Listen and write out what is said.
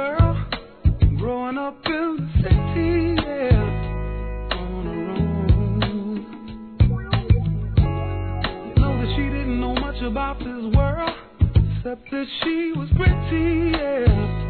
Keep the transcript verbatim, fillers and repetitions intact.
girl, growing up in the city, yeah, on her own. You know that she didn't know much about this world, except that she was pretty, yeah.